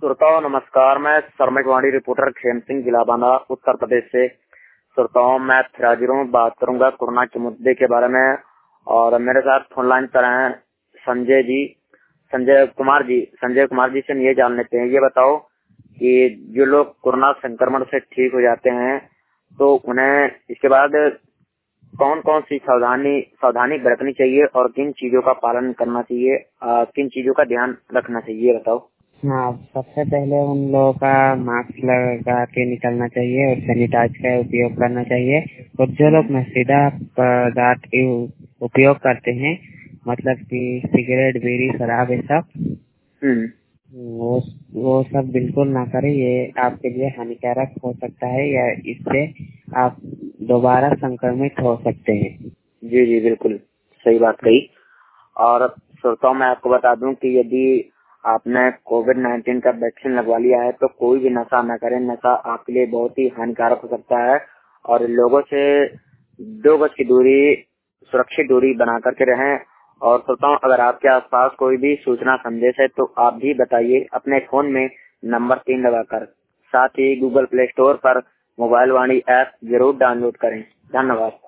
श्रोताओं नमस्कार। मैं शर्मिकवाणी रिपोर्टर खेम सिंह, जिला बांदा, उत्तर प्रदेश से। श्रोताओं, मैं फिर हाजिर हूँ, बात करूंगा कोरोना के मुद्दे के बारे में। और मेरे साथ फोन लाइन पर हैं संजय कुमार जी से हम ये जान लेते हैं, ये बताओ कि जो लोग कोरोना संक्रमण से ठीक हो जाते हैं तो उन्हें इसके बाद कौन कौन सी सावधानी बरतनी चाहिए और किन चीजों का पालन करना चाहिए, किन चीजों का ध्यान रखना चाहिए, बताओ। हाँ, सबसे पहले उन लोगों का मास्क लगा के निकलना चाहिए और सैनिटाइज का उपयोग करना चाहिए। और जो लोग नशीला पदार्थ उपयोग करते हैं, मतलब कि सिगरेट, बीड़ी, शराब, ये सब वो सब बिल्कुल ना करें। ये आपके लिए हानिकारक हो सकता है या इससे आप दोबारा संक्रमित हो सकते हैं। जी जी, बिल्कुल सही बात कही। और श्रोताओं, मैं आपको बता दूं कि यदि आपने कोविड-19 का वैक्सीन लगवा लिया है तो कोई भी नशा न करें। नशा आपके लिए बहुत ही हानिकारक हो सकता है। और लोगों से 2 गज की दूरी, सुरक्षित दूरी बना करके रहें। और श्रोताओं, अगर आपके आसपास कोई भी सूचना संदेश है तो आप भी बताइए अपने फोन में नंबर 3 लगाकर। साथ ही गूगल प्ले स्टोर पर मोबाइल वाणी ऐप जरूर डाउनलोड करें। धन्यवाद।